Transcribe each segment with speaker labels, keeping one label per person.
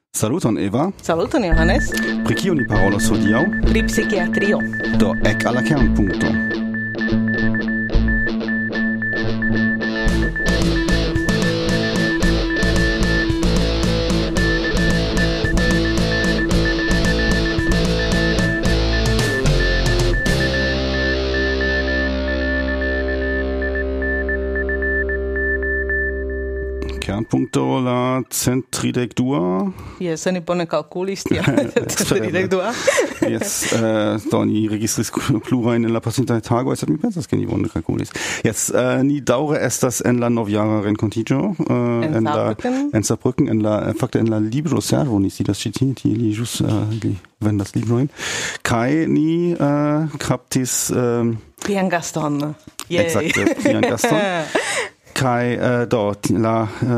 Speaker 1: Saluton Eva.
Speaker 2: Saluton Johannes.
Speaker 1: Pri kio ni parolos hodiaŭ?
Speaker 2: Pri psikiatrio.
Speaker 1: Do ek al la kernpunkto. Kernpunkto la 132.
Speaker 2: Yes, oni bone kalkulis tia 132.
Speaker 1: Yes, do ni registris plurajn en la pasintaj tagoj, sed mi pensas ke ni bone kalkulis. Yes, ni daŭre estas en la novjara renkontiĝo en Saarbrücken, fakte en la libroservo ni sidas ĉi tie, li ĵus vendas librojn. Kaj ni kaptis
Speaker 2: Tian gaston.
Speaker 1: Ekzakte, tian gaston. Kai do la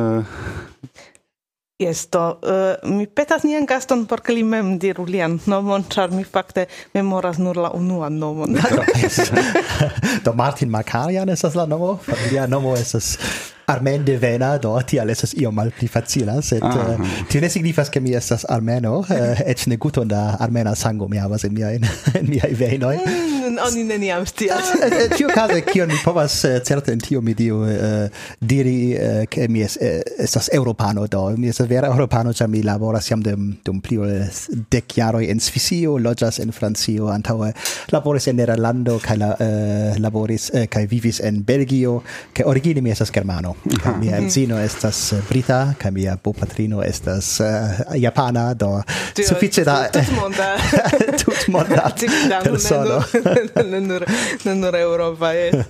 Speaker 2: Yes, mi petas nian gaston por ke li mem diru lian nomon, ĉar mi fakte memoras nur la unuan nomon.
Speaker 3: Do Martin Makarian estas la nomo, familia nomo estas armen devena, do tial estas io malpli facila, sed tio ne signifas ke mi estas armeno, eĉ ne guton da armena sango mi havas en miaj venoj.
Speaker 2: Oni neniam scias.
Speaker 3: Ĉiukaze kion mi povas certe en tio mi diri ke mi estas eŭropano, do mi estas vera eŭropano, ĉar mi laboras jam dum pli ol 10 jaroj en Svisio, loĝas en Francio, antaŭe laboris en Nederlando kaj laboris kaj vivis en Belgio, kaj origine mi estas germano. Mia edzino estas brita, kaj mia bopatrino estas japana, do sufiĉe da tutmonda persono.
Speaker 2: Ne nur Europa.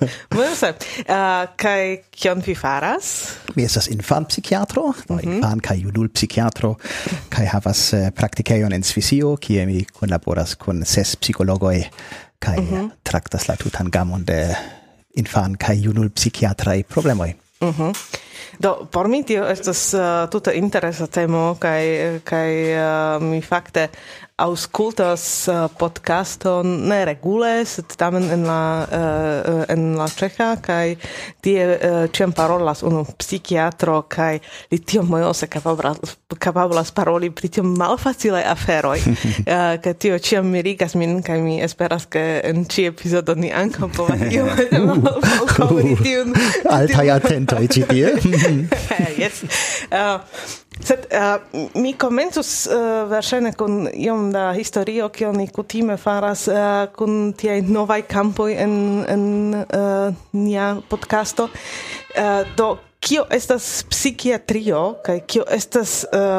Speaker 2: Kaj kion vi faras?
Speaker 3: Mi estas infanpsikiatro, infan kaj junulpsikiatro, kaj havas praktikejon en Svisio, kie mi kunlaboras kun 6 psikologoj kaj traktas la tutan gamon de infan kaj junulpsikiatraj problemoj.
Speaker 2: Do por mi tio estas tuta interesa temo kaj mi fakte aŭskultas podcaston ne regule, sed tamen en la ĉeĥa kaj tie ĉiam parolas unu psikiatro kaj li tiom mojose kapablas paroli pri tiom malfacilaj aferoj, kaj tio ĉiam mirigas min kaj mi esperas ke en ĉi epizodo ni ankaŭ povas iomete malkovri tiun
Speaker 3: altaj atentoj ĉi tie.
Speaker 2: Yes. Sed mi komencus verŝajne kun iom da historio, kion ni kutime faras kun tiaj novaj kampoj en nia podcasto. Do kio estas psikiatrio kaj kio estas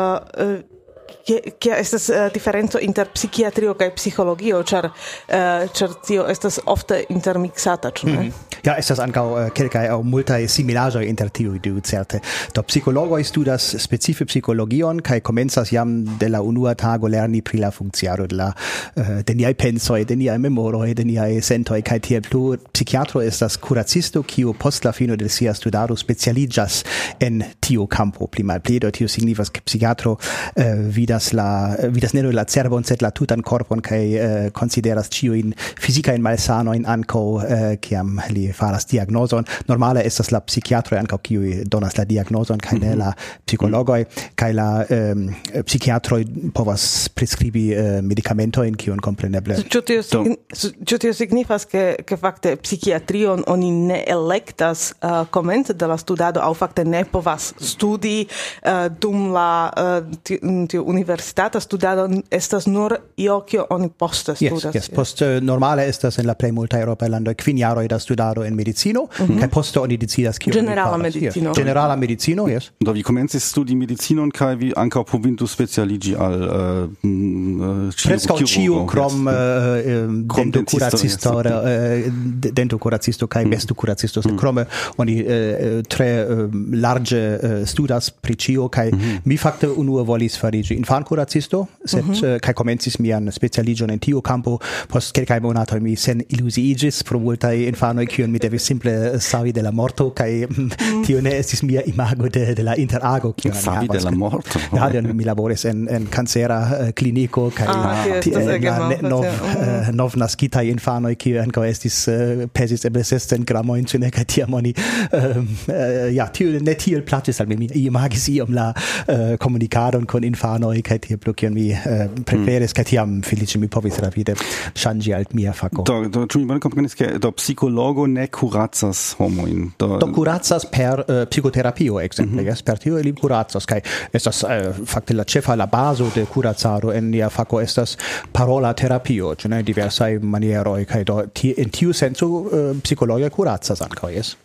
Speaker 2: kia estas diferenco inter psikiatrio kaj psikologio, ĉar tio estas ofte intermiksata, ĉu ne?
Speaker 3: Ja, estas ankaŭ kelkaj aŭ multaj similaĵoj inter tiuj du certe. Do psikologoj studas specife psikologion kaj komencas jam de la unua tago lerni pri la funkciado de niaj pensoj, de niaj memoroj, de niaj sentoj kaj tiel plu. Psikiatro estas kuracisto, kiu post la fino de sia studado specialiĝas en tiu kampo pli malpli. Do tio signifas ke psikiatro vidas ne nur la cerbon, sed la tutan korpon kaj konsideras ĉiujn fizikajn malsanojn ankaŭ kiam li faras diagnozon. Normale estas la psikiatroj ankaŭ kiuj donas la diagnozon kaj ne la psikologoj, kaj la psikiatroj povas priskribi medikamentojn kiun kompreneble.
Speaker 2: Ĉu tio signifas ke fakte psikiatrion oni ne elektas komence de la studado aŭ fakte ne povas studi dum la tiu universitata studado, estas nur io kio oni poste studas?
Speaker 3: Yes. Post normale estas en la plej multaj eŭropaj landoj 5 jaroj da studado en medicino, kaj poste oni decidas kio
Speaker 2: generala medicino.
Speaker 3: Generala medicino, yes.
Speaker 1: Do vi komencis studi medicinon kaj vi ankaŭ povintus specialiĝi al
Speaker 3: preskaŭ ĉiu krom dentokuracisto kaj bestokuracisto. Krome oni tre larĝe studas pri ĉio, kaj mi fakte unue volis fariĝi infankuracisto, sed kaj komencis mian specialiĝon en tiu kampo. Post kelkaj monatoj mi seniluziiĝis pro multaj infanoj, kiujn mi devis simple savi de la morto, kaj tio ne estis mia imago de la interago, kiun
Speaker 1: savi de la morto.
Speaker 3: Ja, mi laboris en kancera kliniko, kaj nov naskitaj infanoj, kiuj ankaŭ estis pesis eble 600 gramojn, ĉu ne, kaj tiam oni tio ne tiel plaĉis al mi. Mi imagis iom la komunikadon kun infanoj kaj tiel plu kion mi preferis kaj tiam feliĉe mi povis rapide ŝanĝi al mia fako.
Speaker 1: Do ĉu mi bone komprenis ke do psikologo ne kuracas homojn?
Speaker 3: Do kuracas per psikoterapio ekzemple, per tio ili kuracas kaj estas fakte la ĉefa la bazo de kuracado en nia fako estas parola terapio, ĉu ne diversaj manieroj kaj do en tiu senco psikologo kuracas ankaŭ, jes.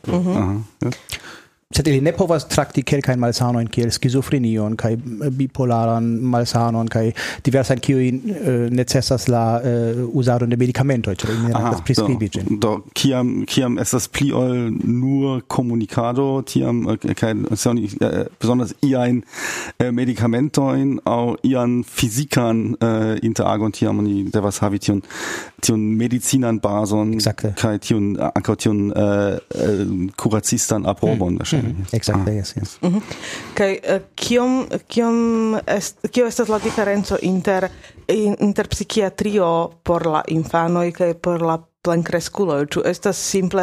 Speaker 3: Sed ili ne povas trakti kelkajn malsanojn kiel skizofrenion kaj bipolaran malsanon kaj diversajn kiuj necesas la uzadon de medikamentoj, ĉar ili ne rajtas priskribi ĝin.
Speaker 1: Do kiam estas pli ol nur komunikado, tiam kaj besonders iajn medikamentojn aŭ ian fizikan interagon, tiam oni devas havi tion medicinan bazon kaj ankaŭ tion kuracistan aprobon.
Speaker 3: Exacte, yes.
Speaker 2: Kaj kio estas la diferenco inter psikiatrio por la infanoj kaj por la plenkreskuloj? Ĉu estas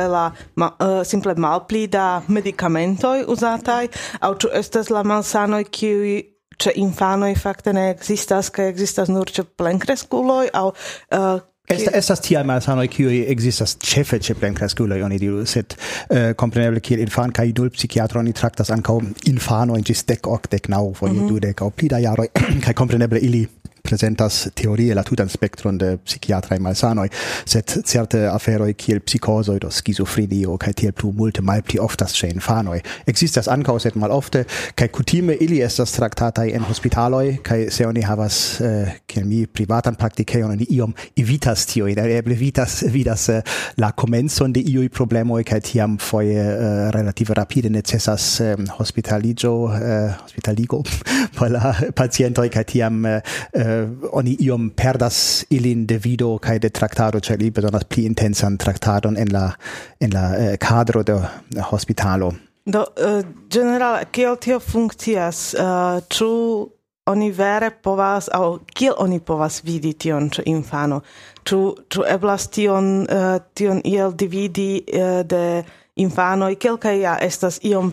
Speaker 2: simple malpli da medikamentoj uzataj, aŭ ĉu estas la malsanoj kiuj ĉe infanoj fakte ne ekzistas kaj ekzistas nur ĉe plenkreskuloj, aŭ
Speaker 3: Estas tiaj malsanoj kiuj ekzistas ĉefe ĉe plenkreskuloj, oni diru, sed kompreneble kiel infan- kaj idolpsikiatro oni traktas ankaŭ infanojn ĝis 10-9 foje 20 aŭ pli da jaroj kaj kompreneble ili presentas teorie la tutan spektron de psikiatraj malsanoj, sed certe aferoj kiel psikozoj do skizofrenio kaj tiel plu multe malpli oftas ĉe infanoj. Ekzistas ankaŭ sed malofte kaj kutime ili estas traktataj en hospitaloj kaj se oni havas kiel mi privatan praktikejon oni iom evitas tiujn, eble vidas la komencon de iuj problemoj kaj tiam foje relative rapide necesas hospitaligo por la pacientoj kaj tiam oni iom perdas ilin de vido kaj de traktado, ĉar ili bezonas pli intensan traktadon en la kadro de hospitalo.
Speaker 2: Do generale kiel tio funkcias? Ĉu oni vere povas aŭ kiel oni povas vidi tion ĉe infano? Ĉu eblas tion iel dividi de infanoj, kelkaj ja estas iom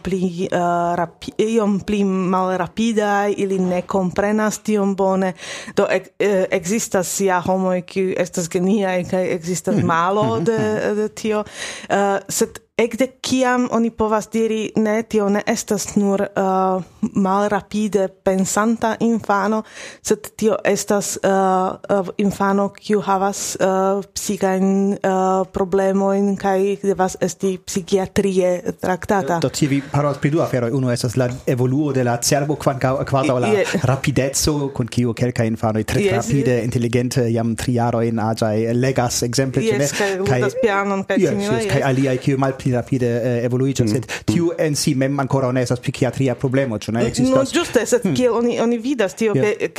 Speaker 2: pli malrapidaj, ili ne komprenas tion bone, do ekzistas ja homoj kiuj estas geniaj kaj ekzistas malo de tio, sed ekde kiam oni povas diri ne, tio ne estas nur malrapide pensanta infano, sed tio estas infano kiu havas psikajn problemojn kaj devas esti psikiatrie traktata.
Speaker 3: Do tie vi parolas pri du aferoj. Unu estas la evoluo de la cerbo kvazaŭ la rapideco kun kiu kelkaj infanoj tre rapide inteligente jam 3 jarojn aĝaj legas ekzemple
Speaker 2: kaj ludas pianon kaj similaj.
Speaker 3: Kaj aliaj kiu malpli rapide evoluiĝas, sed tiu en si mem ankoraŭ ne estas psikiatria problemo, ĉu ne ekzistas?
Speaker 2: No, ĝuste, sed kiel oni vidas tio,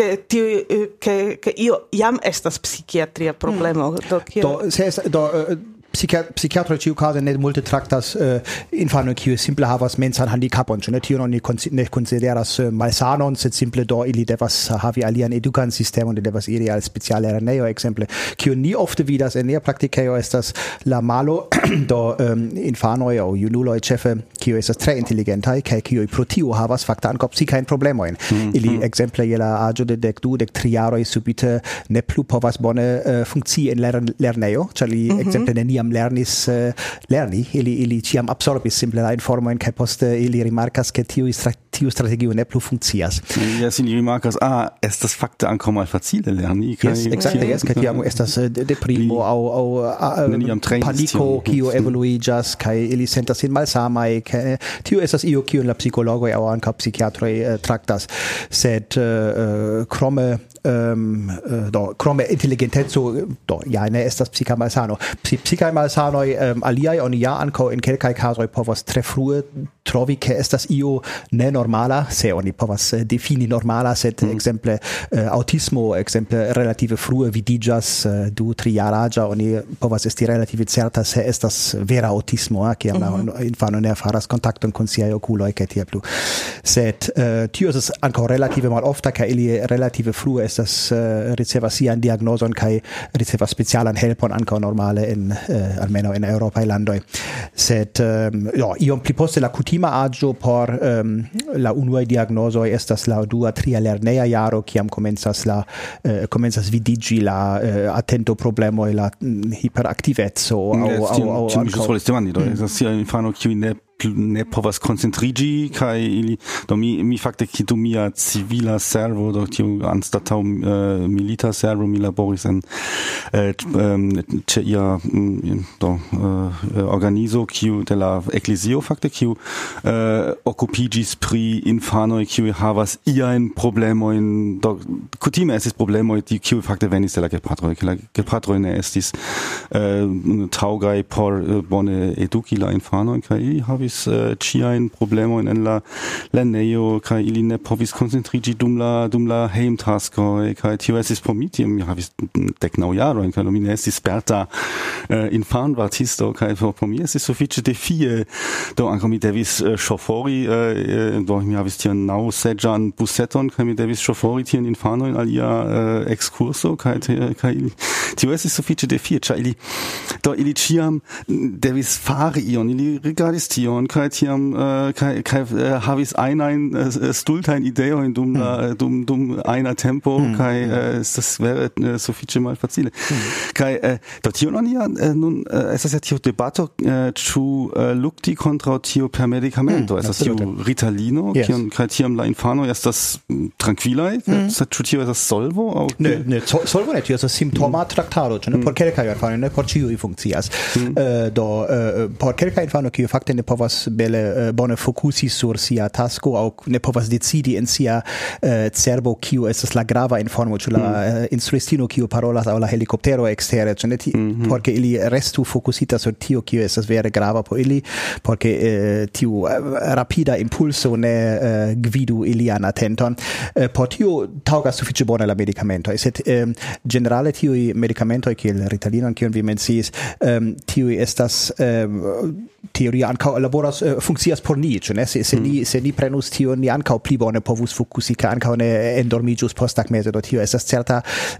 Speaker 2: ke io jam estas psikiatria problemo.
Speaker 3: Do psikiatro ĉiukaze ne multe traktas infanoj kiuj simple havas mensan handikapon, ĉu ne? Tion oni ne konsideras malsanon, sed simple do ili devas havi alian edukan sistemon, de devas iri al speciala lernejo ekzemple. Kiu ni ofte vidas en nia praktikejo estas la malo do infanoj aŭ junuloj ĉefe kiuj estas tre inteligentaj kaj kiuj pro tio havas fakte ankaŭ psikajn problemojn. Ili ekzemple je la aĝo de 12-13 jaroj subite ne plu povas bone funkcii en lernejo, ĉar li ekzemple neniam lerni, ili ĉiam absorbis simple la informojn kaj poste ili rimarkas ke tiu strategio ne plu funkcias.
Speaker 1: Jes, ili rimarkas, estas fakte ankaŭ malfacile lerni.
Speaker 3: Ekzakte, jes, kaj tiam estas deprimo aŭ paniko kiu evoluiĝas kaj ili sentas sin malsamaj. Tio estas io kiun la psikologoj aŭ ankaŭ psikiatroj traktas, sed krome inteligenteco ja ne estas psika malsano. Psikaj malsanoj aliaj oni ja ankaŭ en kelkaj kazoj povas tre frue trovi ke estas io nenormala, se oni povas defini normala, sed ekzemple aŭtismo ekzemple relative frue vidiĝas 2-3 jaraĝa, oni povas esti relative certa se estas vera aŭtismo, kiam la infano ne faras kontakton kun siaj okuloj kaj tiel plu. Sed tio estas ankaŭ relative malofta kaj ili relative frue estas ricevas sian diagnoson kaj ricevas specialan helpon ankaŭ normale en almeno en eŭropaj landoj. Sed iom pli poste la kutima aĝo por la unuaj diagnozoj estas la dua tria lerneja jaro, kiam komencas vidiĝi la atento problemoj, la hiperaktiveco aŭ
Speaker 1: ankaŭ infano kiuj ne povas koncentriĝi kaj ili do mi fakte kitu mia civila servo do tiu anstataŭ milita servo mi laboris en ĉe ia organizo kiu de la eklezio fakte kiu okupiĝis pri infanoj kiuj havas iajn problemojn do kutime estis problemoj kiuj fakte venis de la gepatroj, ke la gepatroj ne estis taŭgaj por bone eduki la infanojn kaj ili havis ĉiajn problemojn en la lernejo kaj ili ne povis koncentriĝi dum la hejmtaskoj kaj tio estis por mi, tiam mi havis 19 jarojn kaj mi ne estis sperta infanvartisto kaj por mi estis sufiĉe defie, do ankaŭ mi devis ŝofori, do mi havis tian naŭseĝan buseton kaj mi devis ŝofori tian infanojn al ia ekskurso kaj tio estis sufiĉe defie, ĉar ili ĉiam devis fari ion, ili rigardis tion kaj tiam kaj havis ajnajn stultajn ideojn dum ajna tempo kaj das wäre sufiĉe malfacile. Kaj do tio nun estas ja tiu debato ĉu lukti kontraŭ tio per medikamento, estas tiu Ritalino, kion kaj tiam la infanoj estas trankvilaj, sed ĉu tio estas solvo aŭ
Speaker 3: ne solvo ne, tio estas simptoma traktado, ĉu por kelkaj infanoj, ne por ĉiuj funkcias. Do por kelkaj infanoj kiuj fakte ne povas bone fokusi sur sia tasko aŭ ne povas decidi en sia cerbo kiu estas la grava informo, ĉu la instruistino kiu parolas aŭ la helikoptero ekstere, ĉu ne porque ili restu fokusita sur tio kiu estas vere grava por ili, porque tiu rapida impulso ne gvidu ilian atenton. Por tio taŭgas sufiĉe bone la medikamentoj, sed ĝenerale tiuj medikamentoj kiel Ritalinon, kiun vi menciis, tiuj estas teoria ankaŭ laboras funkcias por ni, ĉu ne? Se ni prenus tion, ni ankaŭ pli bone povus fokusi, kaj ankaŭ ne endormiĝus posttagmeze, do tio estas certa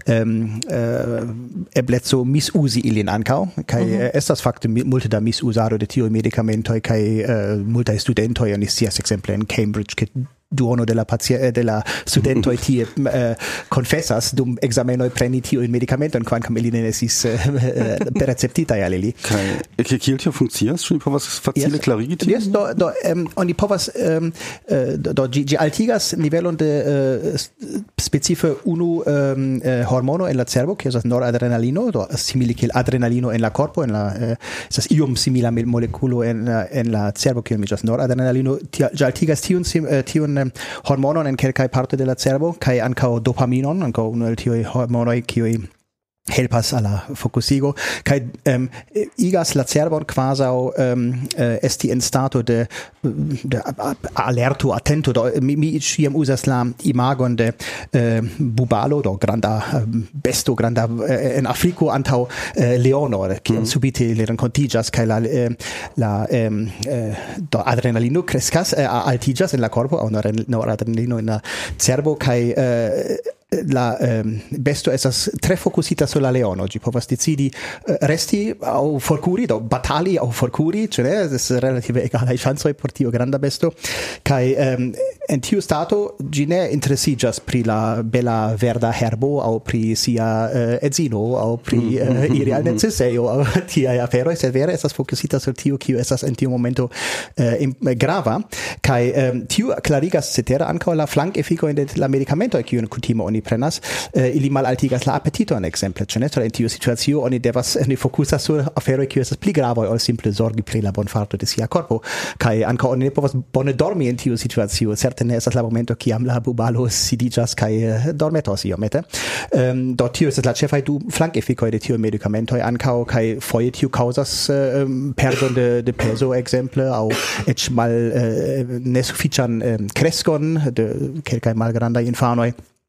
Speaker 3: ebleco misuzi ilin ankaŭ, kaj estas fakte multe da misuzado de tiuj medikamentoj, kaj multaj studentoj, oni scias ekzemple en Cambridge, ke duono de la studentoj tie confessas dum examenoj preni tiujn medikamentojn, kvankam ili ne estis perceptitaj al ili.
Speaker 1: Kaj kiel tio funkcias? Ĉu ni povas facile klarigi tion?
Speaker 3: Yes, do oni povas do ĝi altigas nivelon de specife unu hormono en la cerbo, kiu estas noradrenalino, do simile kiel adrenalino en la korpo, estas iom simila molekulo en la cerbo, kiu nomiĝas noradrenalino, ĝi altigas tiun hormonon en kelkaj partoj de la cerbo kaj ankaŭ dopaminon, ankaŭ unu el tiuj hormonoj kiuj helpas alla fokusigo kaj igas la cerbon kvazaŭ esti en stato de alerto atento, do mi ĉiam uzas la imagon de bubalo, do granda besto, granda en Afriko antaŭ leono, kiam subite li renkontiĝas kaj la do adrenalino kreskas, altiĝas en la korpo aŭ noradrenalino en la cerbo kaj la besto estas tre fokusita sur la leono, ĝi povas decidi resti aŭ forkuri, do batali aŭ forkuri, ĉu ne? Estas relative egalaj ŝancoj por tiu granda besto, kaj en tiu stato ĝi ne interesiĝas pri la bela verda herbo aŭ pri sia edzino aŭ pri iri al necesejo aŭ tiaj aferoj, sed vere estas fokusita sur tiu kiu estas en tiu momento grava, kaj tiu klarigas cetere ankaŭ la flankefikojn de la medikamentoj kiujn kutime oni prenas, ili malaltigas la apetiton ekzemple, ĉu ne? En tiu situacio oni devas fokusas sur aferoj kiuj estas pli gravaj ol simple zorgi pri la bonfarto de sia korpo, kaj ankaŭ oni ne povas bone dormi en tiu situacio, certe ne estas la momento kiam la bubalo sidiĝas kaj dormetos iomete. Do tio estas la ĉefaj du flankefikoj de tiuj medikamentoj ankaŭ, kaj foje tiu kaŭzas perdon de pezo ekzemple aŭ eĉ nesufiĉan kreskon de kelkaj malgrandaj infanoj.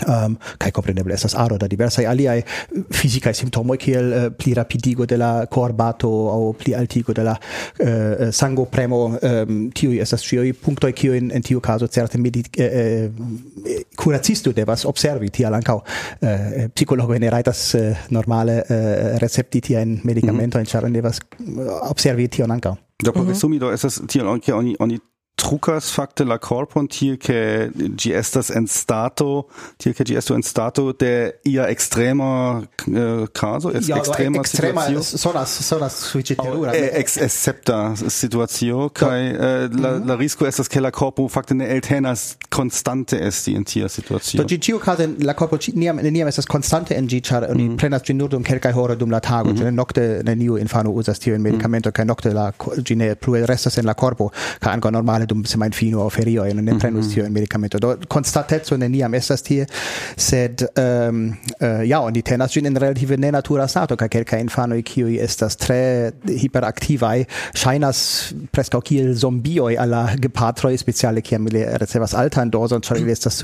Speaker 3: kai compreneble estas aro da diversaj aliaj fizikaj simptomoj kiel pli rapidigo de la korbato aŭ pli altigo de la sangopremo, tiuj estas ĉiuj punktoj kiujn en tiu kazo certe kuracisto devas observi, tial ankaŭ psikologoj ne rajtas normale recepti tiajn medikamentojn, ĉar oni devas observi tion ankaŭ.
Speaker 1: Do por resumi do estas tiel oni trucas facte la corpon tiel che gi estas en stato de ia extrema caso extrema
Speaker 3: sonas suicidura
Speaker 1: excepta situatio kai la risco estas che la corpo facte ne eltenas constante esti in tia situatio.
Speaker 3: Do gi caso la corpo niam estas constante en gi char oni prenas gi nur dum kelkaj horoj dum la tago, nokte neniu infano uzas tiun medikamento kaj nokte la gi ne plu restas en la corpo kaj ankaŭ normale dum semajnfino aŭ ferioj ne prenus tiun medikamento. Do konstateco neniam estas tie, sed oni tenas ĝin en relative nenatura stato kaj kelkaj infanoj kiuj estas tre hiperaktivaj ŝajnas preskaŭ kiel zombioj al la gepatroj, speciale kiam ili ricevas altan dozon, ĉar ili estas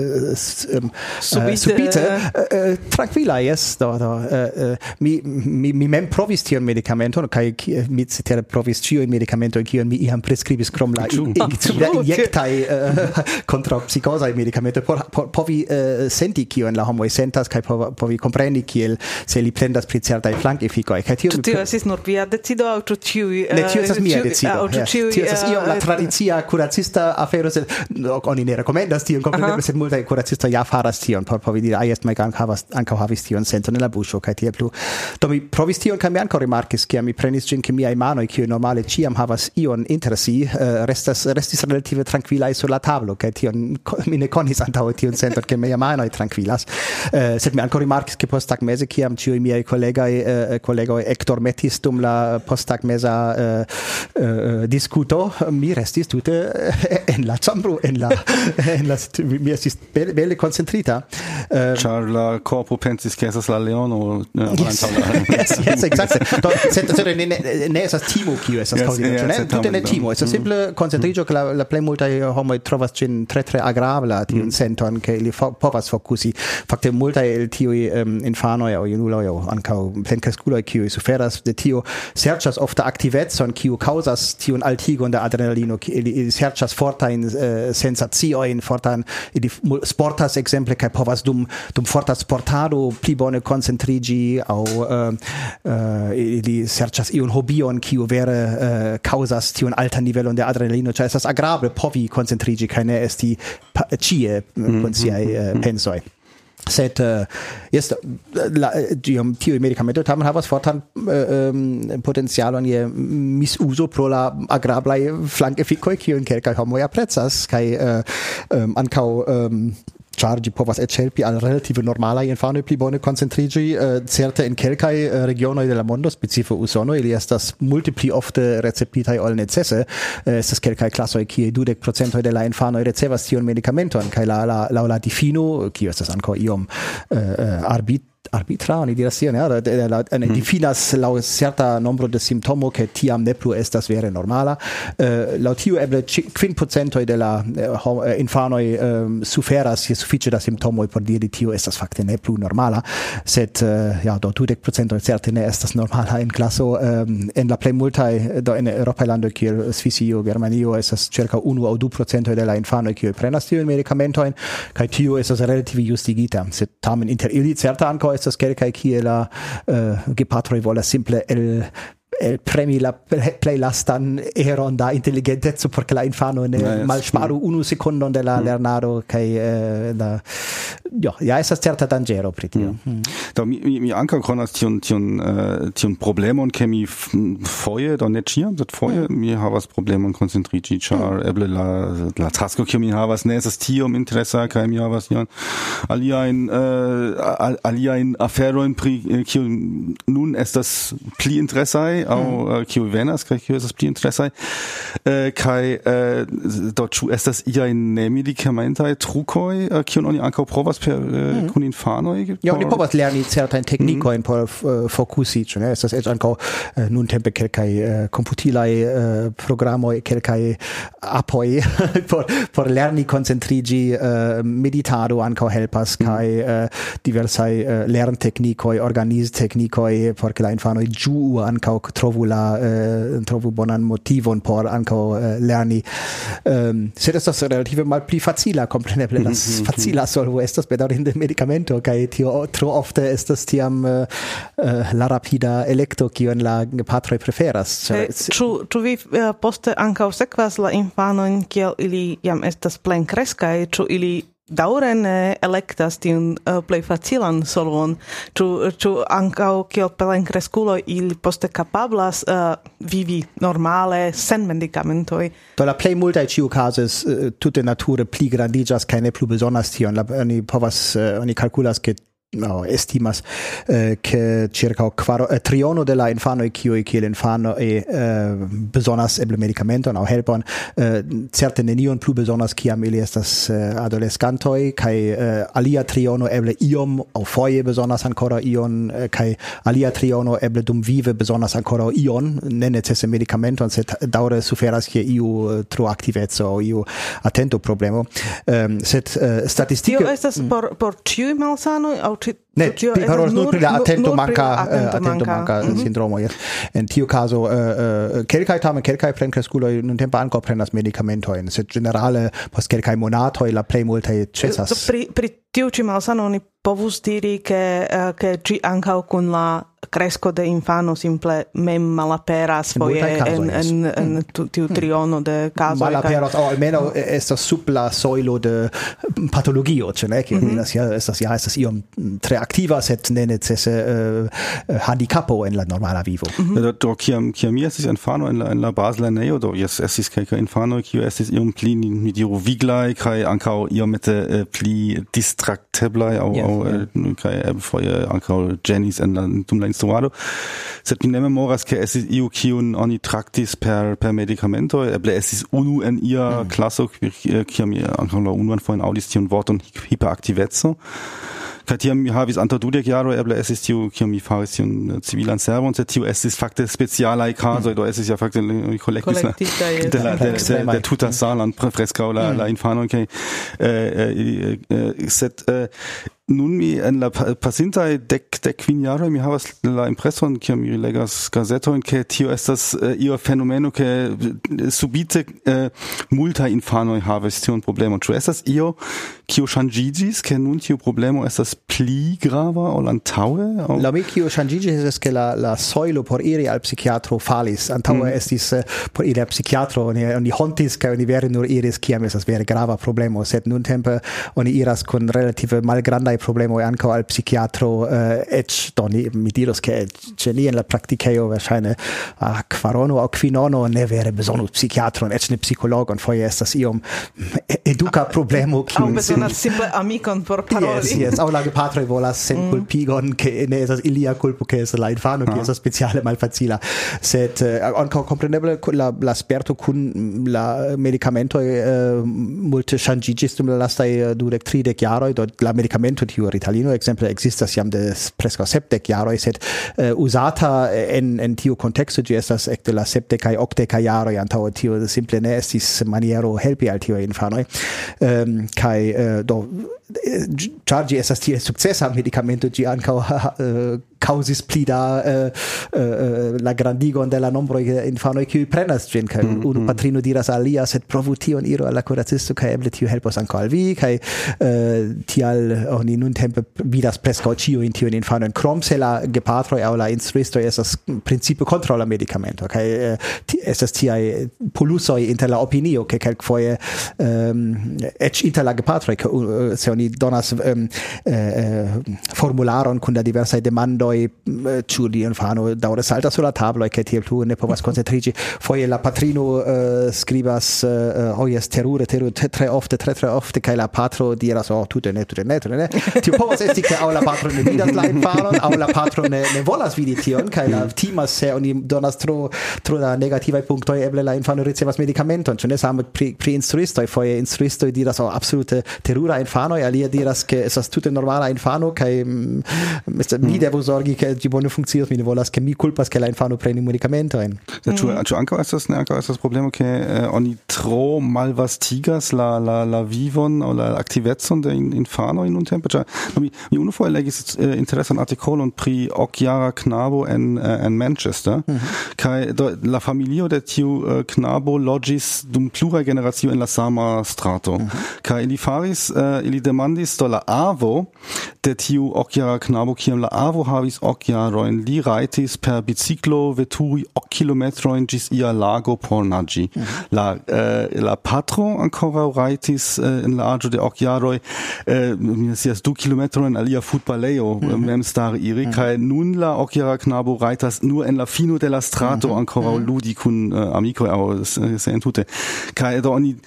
Speaker 3: subite trankvilaj. Mi mem provis tiun medikamenton kaj mi cetere provis ĉiujn medikamentojn kiujn mi iam preskribis krom la injektaj kontraŭ psikozaj medikamentoj por povi senti kion la homoj sentas kaj povi kompreni kiel se li plendas pri certaj flankefikoj.
Speaker 2: Ĉu tio estis nur via decido aŭ ĉu ĉiuj?
Speaker 3: Ne, tio estas mia decido. Tio estas iom la tradicia kuracista afero, sed oni ne rekomendas tion, kompreneble, sed multaj kuracistoj ja faras tion por povi diri, jest mi ankaŭ havis tion senton en la buŝo kaj tiel plu. Do mi provis tion kaj mi ankaŭ rimarkis, kiam mi prenis ĝin, ke miaj manoj, kiuj normale ĉiam havas ion inter si, restis relative tranquilaj sur la tablo, kaj tion mi ne konis antaŭe tiun senton, ke miaj manoj tranquilas. Sed mi ankaŭ rimarkis, ke posttagmeze, kiam ĉiuj miaj kolegoj ekdormetis dum la posttagmeza diskuto, mi restis tute en la ĉambro, mi estis bele koncentrita.
Speaker 1: Ĉar la korpo pensis, ke estas la leono.
Speaker 3: Yes, exacte. Sed ne estas timo, kiu estas kaŭzita. Tute ne timo, estas simple koncentriĝo, ke la plej multaj homoj trovas ĝin tre agrabla tiun senton, ke ili povas fokusi. Fakte multaj el tiuj infanoj aŭ junuloj aŭ ankaŭ plenkreskuloj, kiuj suferas de tio, serĉas ofte aktivecon, kiu kaŭzas tiun altigon de adrenalino, ili serĉas fortajn sensaciojn, ili sportas ekzemple kaj povas dum forta sportado pli bone koncentriĝi aŭ ili serĉas iun hobion, kiu vere kaŭzas tiun altan nivelon de adrenalino, ĉar estas agrable povi koncentriĝi kaj ne esti ĉie kun siaj pensoj. Sed tiuj medikamentoj tamen havas fortan potencialon je misuzo pro la agrablaj flankefikoj, kiujn kelkaj homoj aprezas, kaj ankaŭ ĉar ĝi povas eĉ helpi al relative normalaj infanoj pli bone koncentriĝi, certe en kelkaj regionoj de la mondo, specife Usono, ili estas multe pli ofte receptitaj ol necese. Estas kelkaj klasoj kie 20% de la infanoj ricevas tiun medikamenton, kaj laŭ la difino, kiu estas ankaŭ iom arbitra, oni diras tion, difinas laŭ certa nombro de simptomo, ke tiam ne plu estas vere normala. Laŭ tiu eble 5% de la infanoj suferas je sufiĉe da simptomoj por diri tio estas fakte ne plu normala, sed do 20% certe ne estas normala en klaso. En la plej multaj do en eŭropaj landoj kiel Svisio, Germanio estas ĉirkaŭ 1 aŭ 2% de la infanoj kiuj prenas tiujn medikamentojn, kaj tio estas relative justigita, sed tamen inter ili certe ankaŭ estas kelkaj kie la gepatroj volas simple premi la plej lastan eron da inteligenteco por ke la infano ne malŝparu 1 sekundon de la lernado kaj estas certa danĝero pri tio.
Speaker 1: Do mi ankaŭ konas tiun problemon, ke mi foje, do ne ĉiam, sed foje mi havas problemon koncentriĝi, ĉar eble la tasko, kiu mi havas, ne estas tiom interesa, kaj mi havas aliajn aferojn, pri kiu nun estas pli interesaj, au kiu venas kaj kiu estas pli interesaj kaj do ĉu estas iaj nemedikamentaj trukoj kiun oni ankaŭ provas per kun infanoj?
Speaker 3: Ja, oni povas lerni certajn teknikojn por fokusi, ĉu ne? Estas eĉ ankaŭ nuntempe kelkaj komputilaj programoj, kelkaj apoj por lerni koncentriĝi, meditado ankaŭ helpas kaj diversaj lernteknikoj, organizteknikoj por ke la infanoj ĝuu ankaŭ trovu bonan motivon por ankaŭ lerni. Sed estas relative malpli facila, kompreneble la facila solvo estas bedaŭrinde medikamento kaj tio tro ofte estas tiam la rapida elekto kiun la gepatroj preferas.
Speaker 2: Ĉu vi poste ankaŭ sekvas la infanojn kiel ili jam estas plenkreskaj, ĉu ili daŭre ne elektas tiun plej facilan solvon, ĉu ankaŭ kiel plenkreskuloj ili poste kapablas vivi normale sen medikamentoj?
Speaker 3: Do la plej multaj ĉiukaze tute nature pli grandiĝas kaj ne plu bezonas tion. Oni kalkulas ke estimas che circa triono de la infano kiel infano bezonas eble medikamenton aŭ helpon, certe nenion plu bezonas kiam ili estas adoleskantoj, kaj alia triono eble iom aŭ foje bezonas ankoraŭ ion, kaj alia triono eble dumvive bezonas ankoraŭ ion, ne necese medikamenton, sed daŭre suferas je iu troaktiveco aŭ iu atento problemo. Sed statistike
Speaker 2: tio estas por ĉiuj malsanoj aŭ
Speaker 3: ne, parolas nur pri la atento manka sindromo. En tiu caso, kelkaj plenkreskuloj nuntempe ankaŭ prenas medikamentojn, sed generale post kelkaj monatoj la plej multaj ĉesas.
Speaker 2: Pri tiu ĉi malsano oni povus diri ke ĝi ankaŭ kun la kresko de infano simple mem malaperas foje en tiu triono de kazoj.
Speaker 3: Malaperas, aŭ almenaŭ estas sub la sojlo de patologio, ĉu ne? Estas iom tre aktiva, sed ne necese handikapo en la normala vivo.
Speaker 1: Do kiam mi estis infano en la bazlernejo, do estis kelkaj infanoj kiuj estis iom pli, mi diru, viglaj kaj ankaŭ iomete pli distrakteblaj aŭ kaj foje ankaŭ ĝenis dum la instruado. Sed mi ne memoras ke estis iu kiun oni traktis per medikamento, eble estis unu en ia klaso, kiam mi ankaŭ la unuan fojon aŭdis tiun vorton hiperaktiveco. Kaj tiam mi havis antaŭ 20 jaroj eble estis tiu, kiam mi faris tiun civilan servon, sed tiu estis fakte specialaj kazoj, do estis ja fakte mi kolektis de tuta salan preskaŭ la infanoj, sed nun mi en la pasintaj dek kvin jaroj mi havas la impreson, kiam mi legas gazetojn, ke tio estas io fenomeno, ke subite multaj infanoj havis tiun problemon. Ĉu estas io kiu ŝanĝiĝis, ke nun tiu problemo estas pli grava ol antaŭe?
Speaker 3: La mi kiu ŝanĝiĝis estas ke la sojlo por iri al psikiatro falis. Antaŭe estis por iri al psikiatro oni hontis kaj oni vere nur iris kiam estas vere grava problemo, sed nuntempe oni iras kun relative malgrandaj problemoj ankaŭ al psikiatro, eĉ do mi diros ke ĉe ni en la praktikejo verŝajne kvarono aŭ kvinono ne vere bezonus psikiatron, eĉ ne psikologon, foje estas iom eduka problemo
Speaker 2: kiu bezonas simple amikon por paroli.
Speaker 3: Yes, aŭ la gepatroj volas senkulpigon, ke ne estas ilia kulpo, ke estas la infano, kiu estas speciale malfacila. Sed ankaŭ kompreneble la sperto kun la medikamentoj multe ŝanĝiĝis dum la lastaj 20-30 jaroj, do la medikamento tiu Ritalino ekzemple ekzistas jam de preskaŭ 70 jaroj, sed uzata en tiu konteksto ĝi estas ekde la 70 kaj 80 jaroj, antaŭ tio simple ne estis maniero helpi al tiuj infanoj, kaj do ĉar ĝi estas tiel sukcesa medikamento, ĝi ankaŭ causas pli da la grandigon de la nombroj de infanoj kiuj prenas ĝin, kaj unu patrino diras al alia, sed provu tion, iru al la kuracisto, kaj eble tio helpos ankaŭ al vi, kaj tial oni nuntempe vidas preskaŭ ĉiujn tiujn infanojn, krom se la gepatroj aŭ la instruistoj estas principe kontraŭ la medikamento, kaj estas tiaj polusoj inter la opinio, ke kelkfoje eĉ inter la gepatroj, se oni donas formularon kun la diversaj demandoj medicintoi ĉu li infano daŭre saltas sur la tablo kaj tiel plu ne povas koncentriĝi. Foje la patrino skribas jes terure tre ofte kaj la patro diras tute ne. Tio povas esti ke aŭ la patro ne vidas la infanon aŭ la patro ne volas vidi tion kaj la timas se oni donas tro da negativaj punktoj eble la infano ricevas medikamenton. Ĉu ne same pri instruistoj foje instruistoj diras absolute terura infanoj, alie diras ke estas tute normala infano kaj mi devo zorgi ke ĝi bone funkcios, mi ne volas ke mi kulpas ke la infano preni medikamentojn.
Speaker 1: Ĉu ankaŭ estas problemo ke oni tro malvastigas la vivon aŭ la aktivecon de infanoj nuntempe? Mi unufoje legis interesan artikolon pri okjara knabo en Manchester, kaj la familio de tiu knabo loĝis dum pluraj generacioj en la sama strato. Kaj ili demandis do la avo de tiu okjara knabo, kiam la avo havis okjarojn, li rajtis per biciklo veturi 10 kilometrojn ĝis ia lago por naĝi. La patro ankoraŭ rajtis en la aĝo de okjaroj mi scias 2 kilometrojn al ia futbalejo memstare iri, kaj nun la okjara knabo rajtas nur en la fino de la strato ankoraŭ ludi kun amikoj aŭ se entute. Kaj do oni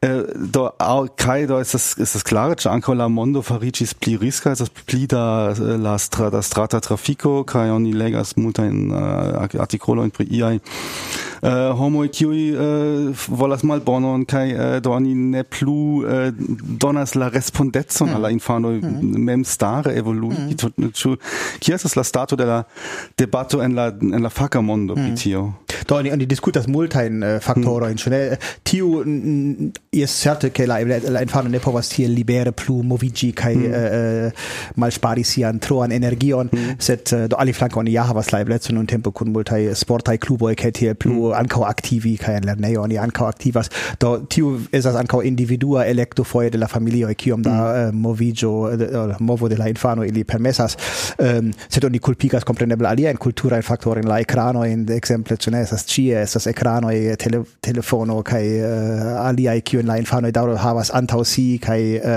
Speaker 1: do estas klare, ĉar ankaŭ la mondo fariĝis pli riska, estas pli da la strata trafiko, kaj oni legas multajn artikolojn pri iaj homoj kiuj volas malbonon, kaj do oni ne plu donas la respondecon al la infanoj memstare evolui. Kia estas la stato de la debato en la faka mondo pri tio?
Speaker 3: Do oni diskutas multajn faktorojn, ĉu ne? Tiu certe ke la infano ne povas tiel libere plu moviĝi kaj malspari sian troan energion, sed do aliflanke oni ja havas la eblecon nuntempe kun multaj sportaj kluboj kaj tiel plu ankaŭ aktivi kaj en lernejo oni ankaŭ aktivas. Do tiu estas ankaŭ individua elekto foje de la familio kiom da movo de la infano ili permesas, sed oni kulpigas kompreneble aliajn kulturajn faktorojn, la ekranojn ekzemple, ĉu ne estas ĉie estas ekranoj, telefono kaj aliaj kiujn la infanoj daŭre havas antaŭ si kaj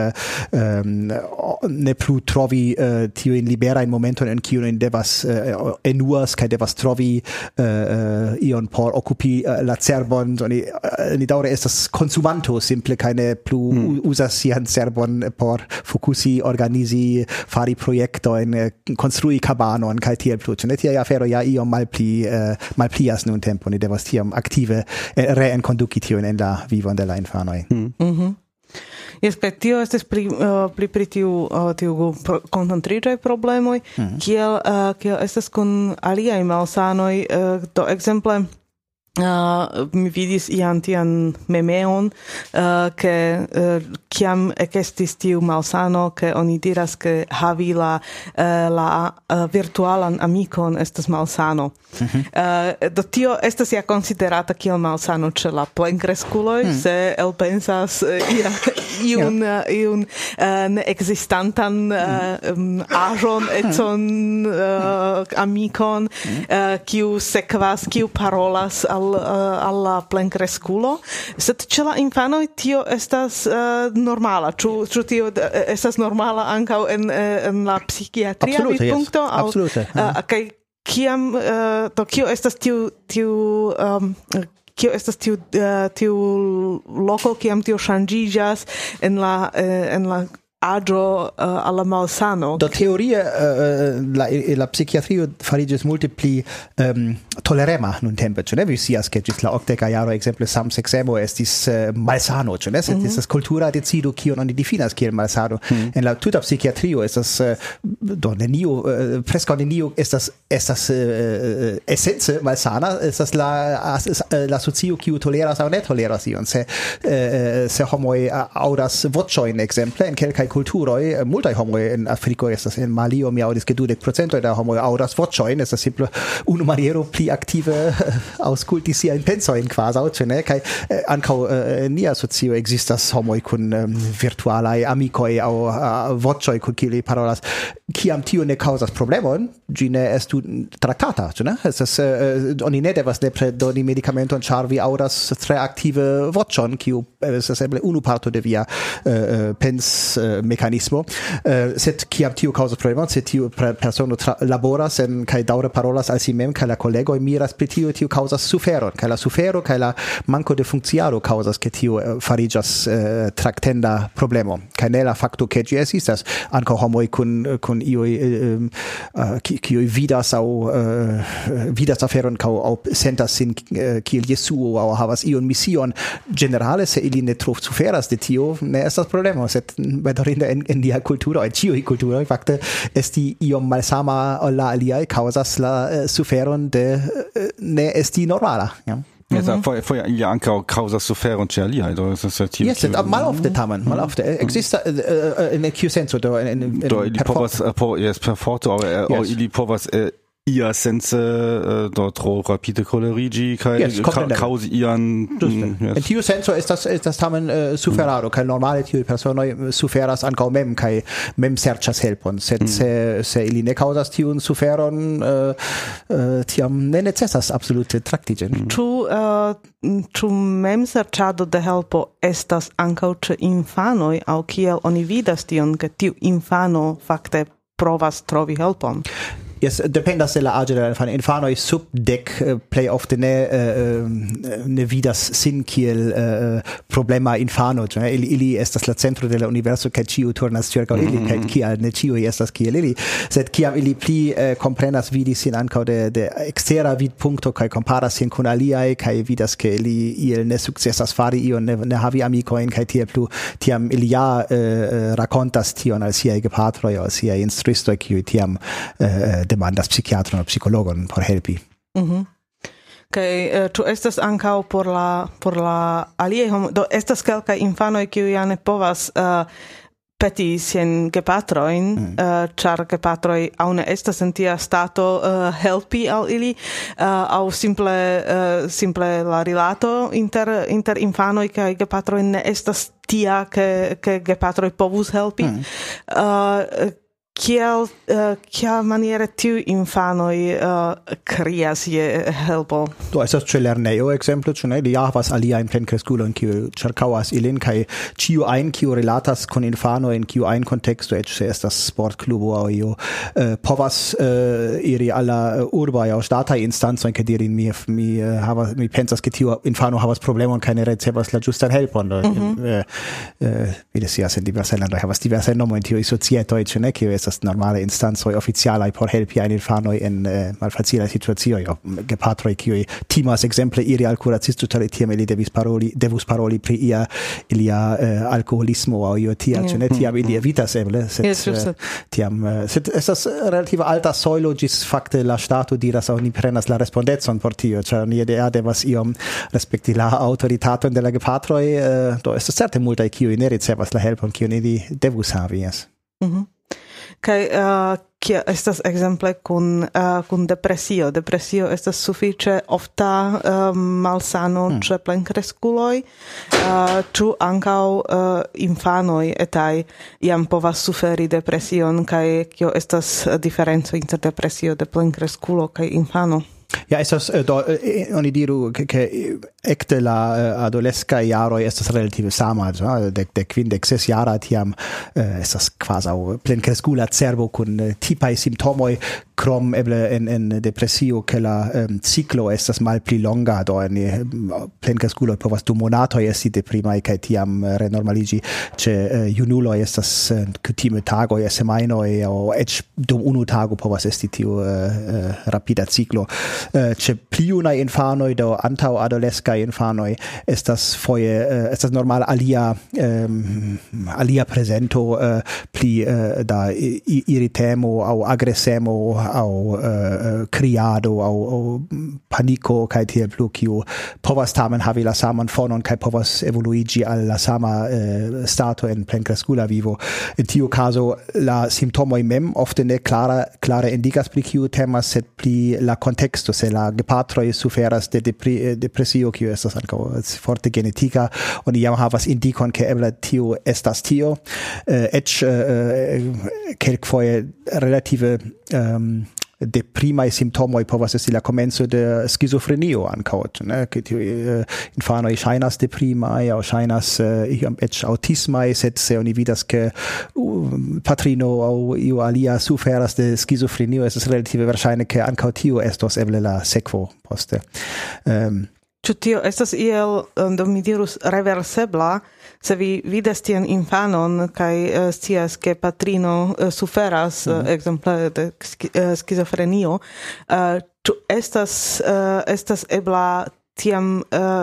Speaker 3: ne plu trovi tiujn liberajn momentojn en kiujn oni devas enuas kaj devas trovi ion por okupi la cerbon. Ni daŭre estas konsumanto simple kaj ne plu uzas sian cerbon por fokusi, organizi, fari projektojn, konstrui kabanon kaj tiel plu. Ĉu ne tiaj aferoj ja iom malplias nuntempe, ni devas tiam aktive reenkonduki tiujn en la vivon de la infanoj.
Speaker 2: Jes, kaj tio estis pri tiu koncentriĝaj problemoj, kiel estas kun aliaj malsanoj, do ekzemple mi vidis ian tian memeon ke kiam ekestis tiu malsano, ke oni diras ke havi la virtualan amikon estas malsano. Do tio estas ja konsiderata kiel malsano ĉe la plenkreskuloj, se elpensas iun neekzistantan aĵon, econ, amikon, kiu parolas al la plenkreskulo, sed ĉe la infanoj tio estas normala. Ĉu tio estas normala ankaŭ en la psikiatria vidpunkto?
Speaker 3: Absolute.
Speaker 2: Kaj kiam kio estas tiu loko kiam tio ŝanĝiĝas en la aĝo al la malsano?
Speaker 3: Do teorie la psikiatrio fariĝis multe pli tolerema nuntempe, ĉu ne? Vi scias ke ĝis la 80-a jaro ekzemple samseksemo estis malsano, ĉu ne? Sed estas kultura decido kion oni difinas kiel malsano. En la tuta psikiatrio estas do preskaŭ neniu estas esence malsana, estas la socio kiu toleras aŭ ne toleras ion. Se homoj aŭdas voĉojn ekzemple en kelkaj kulturoj, multaj homoj en Afriko, estas en Malio, mi aŭdis ke 20% da homoj aŭdas voĉojn, estas simple unu maniero pli aktive aŭskulti siajn pensojn kvazaŭ, ĉu ne? Kaj ankaŭ en nia socio ekzistas homoj kun virtualaj amikoj aŭ voĉoj kun kiuj parolas. Kiam tio ne kaŭzas problemon, ĝi ne estu traktata, ĉu ne? Estas oni ne devas nepre doni medikamenton, ĉar vi aŭdas tre aktive voĉon, kiu estas eble unu parto de via mecanismo sed kiam tio causas problemon, se tiu persono laboras en kai daŭre parolas al si mem kaj la kolegoj miras pri tio causas suferon, kaj la sufero kaj la manko de funkciado causas ke tio fariĝas traktenda problemo, kaj ne la fakto ke ĝi ekzistas ankaŭ homoj kun iuj kiuj vidas aferon aŭ sentas sin kiel Jesuo aŭ havas iun mision generale, se ili ne tro suferas de tio, ne estas problemo, sed bedaŭrinde en nia kulturo, en ĉiuj kulturoj fakte esti iom malsama ol la aliaj causas la suferon de ne esti normala, ja.
Speaker 1: Foje ja ankaŭ kaŭzas suferon ĉe aliaj, do estas tio.
Speaker 3: Yes, malofte tamen, malofte ekzistas en kiu senco do
Speaker 1: ili povas per forto aŭ ili povas ia sense tro rapide kolerigi kaj causi ian
Speaker 3: en tiu senso estas tamen suferado kaj normale tiuj personoj suferas ankaŭ mem kaj mem serĉas helpon, sed se ili ne kaŭzas tiun suferon tiam ne necesas absolute trakti ĝin.
Speaker 2: Ĉu mem serĉado de helpo estas ankaŭ ĉe infanoj aŭ kiel oni vidas tion, ke tiu infano fakte provas trovi helpon?
Speaker 3: Yes, dependas de la aĝo de la infano. Infanoj sub 10 plej ofte ne vidas sin kiel problema infano. Ili estas la centro de la universo kaj ĉiu turnas ĉirkaŭ ili kaj kial ne ĉiuj estas kiel ili. Sed kiam ili pli komprenas vidi sin ankaŭ de ekstera vidpunkto kaj komparas sin kun aliaj kaj vidas ke ili iel ne sukcesas fari ion, ne havi amikojn kaj tiel plu, tiam ili ja rakontas tion al siaj gepatroj aŭ siaj instruistoj, kiuj tiam demandas psikiatron aŭ psikologon por helpi.
Speaker 2: Kaj ĉu estas ankaŭ por la aliaj homoj, do estas kelkaj infanoj kiuj ja ne povas peti siajn gepatrojn, ĉar gepatroj aŭ ne estas en tia stato helpi al ili, aŭ simple la rilato inter infanoj kaj gepatroj ne estas tia ke gepatroj povus helpi. Kiel maniere tiu infanoj krias je helpo?
Speaker 3: Do estas ĉe lernejo ekzemple, ĉu ne? Li havas aliajn plenkreskulojn kiuj ĉirkaŭas ilin kaj ĉiu ajn kiu rilatas kun infanoj en kiu ajn konteksto, eĉ se estas sportklubo aŭ io, povas iri al la urbaj aŭ ŝtataj instancoj kaj diri mi pensas ke tiu infano havas problemon kaj ne ricevas la ĝustan helpon. Vi scias, en diversaj landoj havas diversajn nomojn tiuj societoj, ĉu ne, kiuj estas normale instancoj oficialaj por helpi ajn infanoj en malfacilaj situacioj, gepatroj kiuj timas ekzemple iri al kuracisto, ĉar tiam ili devus paroli pri ilia alkoholismo aŭ io tia, ĉu ne, tiam ili evitas eble, sed estas relative alta sojlo ĝis fakte la ŝtato diras aŭ ni prenas la respondecon por tio, ĉar ni devas iom respekti la aŭtoritaton de la gepatroj, do estas certe multaj kiuj ne ricevas la helpon kiun ili devus havi.
Speaker 2: Kaj kia estas ekzemple kun depresio. Depresio estas sufiĉe ofta malsano ĉe plenkreskuloj. Ĉu ankaŭ infanoj etaj jam povas suferi depresion, kaj kio estas diferenco inter depresio de plenkreskulo kaj infano?
Speaker 3: Ja, estas oni diru ke ekde la adoleskaj jaroj estas relative sama, de 5-6 jara tiam estas kvazaŭ plenkreskula cerbo kun tipaj simptomoj, krom eble en depresio ke la ciklo estas malpli longa, do en plenkreskuloj povas dum monatoj esti deprimaj kaj tiam renormaliĝi. Ĉe junuloj estas kutime tagoj, semajnoj aŭ eĉ dum unu tago povas esti tiu rapida ciklo. Ĉe pli junaj infanoj do antaŭ adoleskaj infanoj estas normale alia prezento, pli da iritemo aŭ agresemo aŭ kriado aŭ paniko kaj tiel plu, kiu povas tamen havi la saman fonon kaj povas evoluiĝi al la sama stato en plenkreskula vivo. En tiu kazo la simptomoj mem ofte ne klare indikas pri kiu temas, sed pri la konteksto, se la gepatroj suferas de depresio, kiu estas ankaŭ forte genetika, oni jam havas indikon ke eble tio estas tio, eĉ kelkfoje relative deprimaj simptomoj povas esti la komenco de skizofrenio ankaŭ, ne? Infanoj ŝajnas deprimaj aŭ ŝajnas iom eĉ aŭtismaj, sed se oni vidas ke patrino aŭ iu alia suferas de skizofrenio, estas relative verŝajne ke ankaŭ tio estos eble la sekvo poste.
Speaker 2: Ĉu tio estas iel, do mi dirus, reversebla, se vi vidas tian infanon kaj scias ke patrino suferas ekzemple de skizofrenio, ĉu estas ebla tiam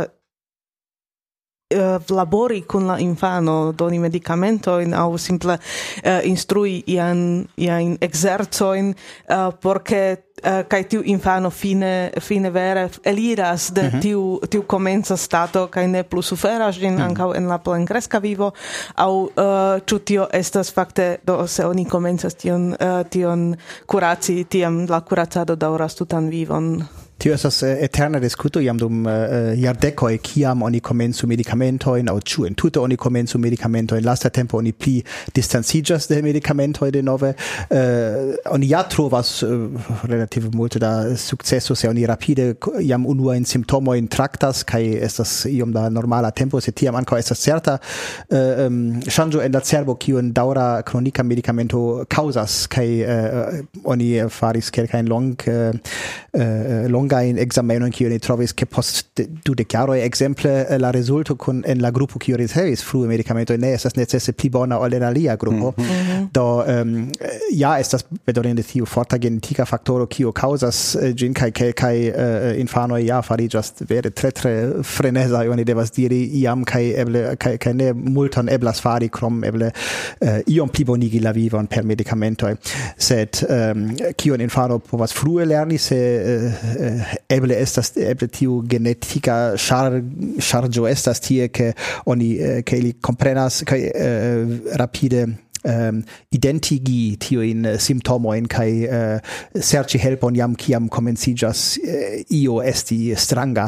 Speaker 2: labori kun la infano, doni medikamentojn aŭ simple instrui iajn ekzercojn por ke kaj tiu infano fine vere eliras de tiu komenca stato kaj ne plu suferas ĝin ankaŭ en la plenkreska vivo, aŭ ĉu tio estas fakte, do se oni komencas tion kuraci, tiam la kuracado daŭras tutan vivon.
Speaker 3: Tio estas eterna diskuto jam dum jardekoj, kiam oni komencu medikamentojn aŭ ĉu entute oni komencu medikamentojn. Lasta tempo oni pli distanciĝas de medikamentoj denove. Oni ja trovas relative multe da sukceso, se oni rapide jam unuajn simptomojn traktas kaj estas iom da normala tempo, se tiam ankaŭ estas certa ŝanĝo en la cerbo, kiun daŭra kronika medikamento kaŭzas, kaj oni faris kelkajn longajn ekzamenojn, kiuj oni trovis ke post 20 jaroj ekzemple la rezulto en la grupo kiu ricevis frue medikamentojn ne estas necese pli bona ol en alia grupo. Do ja estas bedaŭrinde tiu forta genetika faktoro kiu kaŭzas ĝin, kaj kelkaj infanoj ja fariĝas vere tre frenezaj, oni devas diri iam, kaj eble kaj ne multon eblas fari krom eble iom plibonigi la vivon per medikamentoj. Sed kiun infano povas frue lerni, se eble tiu genetika ŝarĝo estas tie, ke ili komprenas kaj rapide identigi tiujn simptomojn kaj serĉi helpon jam kiam komenciĝas io esti stranga.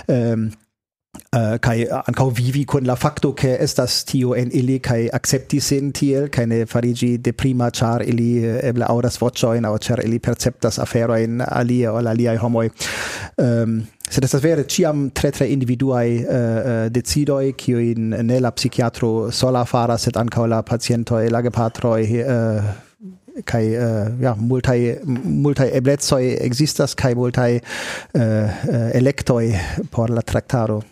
Speaker 3: Kaj ankaŭ vivi kun la fakto, ke estas tio en ili, kaj akcepti sin tiel, kaj ne fariĝi deprima, ĉar ili eble aŭdas voĉojn aŭ ĉar ili perceptas aferojn alie ol aliaj homoj. Sed estas vere ĉiam tre individuaj decidoj, kiujn ne la psikiatro sola faras, sed ankaŭ la pacientoj, la gepatroj, kaj multaj eblecoj ekzistas kaj multaj elektoj por la traktado.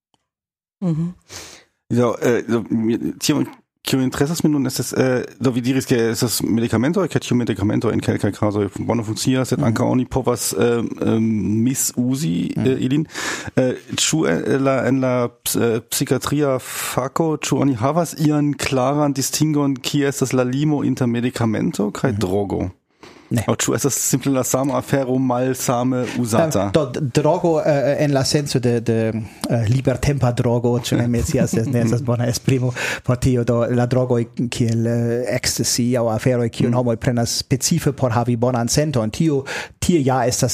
Speaker 1: Tio interesas min nun estas do vi diris ke estas medikamentoj, ke tiu medikamentoj en kelkaj kazoj bone funkcias, sed ankaŭ oni povas misuzi ilin. Ĉu en la psikiatria fako, ĉu oni havas ian klaran distingon, kie estas la limo inter medikamento kaj drogo? Ne. O ĉu estas simple la sama afero malsame uzata?
Speaker 3: Drogo en la senso de libertempa drogo, ĉu ne mencias, ne estas bona esprimo por tio, do la drogoj kiel ecstasy aŭ aferoj kiujn homoj prenas specife por havi bonan senton, tie ja estas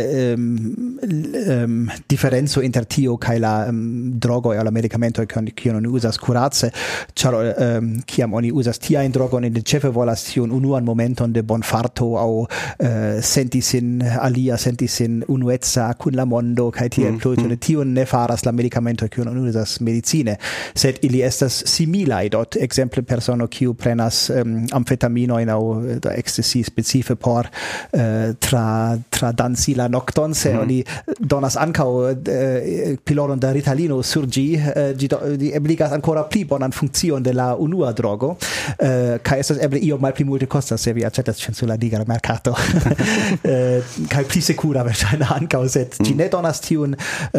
Speaker 3: diferenco inter tio kaj la drogoj aŭ la medikamentoj kiujn oni uzas kurace, ĉar kiam oni uzas tiajn drogojn, oni ĉefe volas tiun unuan momenton de bonfarto aŭ senti sin unueca kun la mondo kaj tiel plu. Tion ne faras la medikamentoj kiujn oni uzas medicine, sed ili estas similaj. Dort ekzemple persono kiu prenas amfetaminojn aŭ ecstasy specife por tra danci la nokton, se oni donas ankaŭ piloron da Ritalino sur ĝi ebligas ankoraŭ pli bonan funkcion de la unua drogo, kaj estas eble io malpli multe kostas, se vi aĉetas ĉe la nigra mercato. Kaj pli sekura verŝajne ankaŭ, sed ĝi ne donas tiun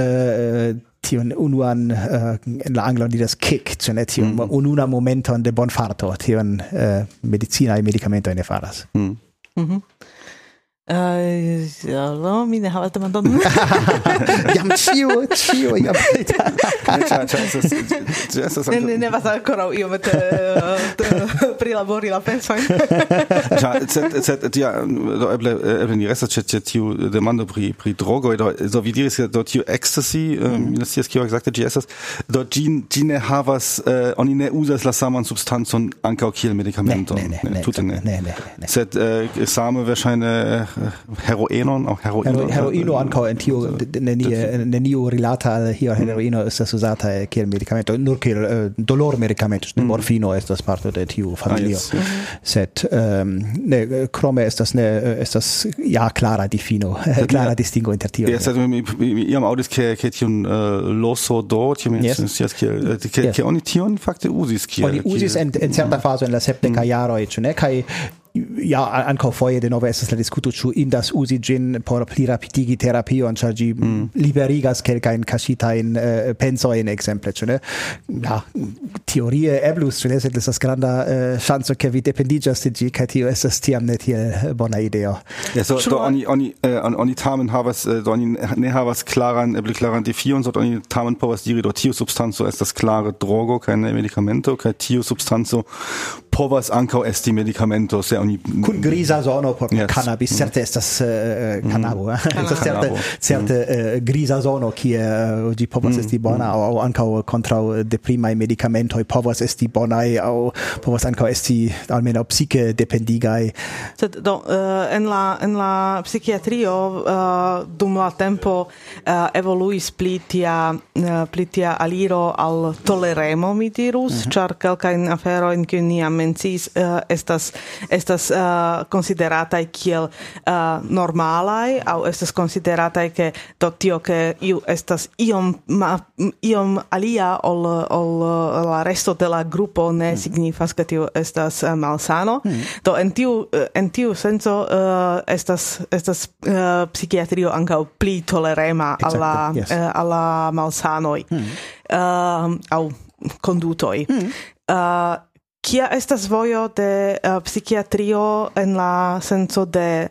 Speaker 3: unuan, en la angla diras kick, ĉu ne tiun ununa momenton de bonfarto, tion medicinaj medikamentoj ne faras.
Speaker 2: Mi ne havas demandon.
Speaker 3: Jam ĉio jam.
Speaker 2: Ne vas ankoraŭ iomete prilabori la pensojn.
Speaker 1: Sed do eble ni restas ĉe tiu demando pri drogoj, do vi diris do tiu ecstasy, mi ne scias kio ekzakte ĝi estas, do ĝi ne havas, oni ne uzas la saman substancon ankaŭ kiel medikamento. Tute ne. Sed same verŝajne heroinon, auch
Speaker 3: heroino ankaŭ en tio neniu rilata al heroino estas uzata kiel medikamento, nur kiel dolormedikamento, morfino estas parto de tiu familio. Sed ne krome estas ja klara difino, klara distingo inter tio.
Speaker 1: Ja, sed iam audis ke tion loso do, ke oni tion fakte uzis kiel.
Speaker 3: Oni uzis en certa fazo en la 70 jaroj, ĉu ne? Kaj ja, ankaŭ foje denove estas la diskuto, ĉu indas uzi ĝin por pli rapidigi terapion, ĉar ĝi liberigas kelkajn kaŝitajn pensojn, ekzemple, ĉu ne? Ja, teorie eblus, ĉu ne? Sed estas granda ŝanco, ke vi dependiĝas de ĝi, kaj tio estas tiam ne tiel bona ideo.
Speaker 1: Ja, so do oni tamen havas, do oni ne havas klaran defion, sed oni tamen povas diri, do tiu substanco estas klare drogo kaj ne medikamento, kaj tiu substanco povas ankaŭ esti medikamento, se oni
Speaker 3: kun griza zono por cannabis, certe estas cannabo, estas certe griza zono kie ĝi povas esti bona, aŭ ankaŭ kontraŭ deprimaj medicamentoj povas esti bonaj, aŭ povas ankaŭ esti almenaŭ psike dependigaj.
Speaker 2: Sed do en la psikiatrio dum la tempo evoluis pli tia aliro al toleremo, mi dirus, ĉar kelkajn aferojn kiujn ni menciis estas consideratai kiel normalai, au estas consideratai ke do tio ke iu estas iom alia ol la resto de la grupo ne signifas ke tio estas malsano. Do en tiu senso estas psikiatrio ankaŭ pli tolerema al la malsanoj au kondutoj. Kia estas vojo de psikiatrio en la senso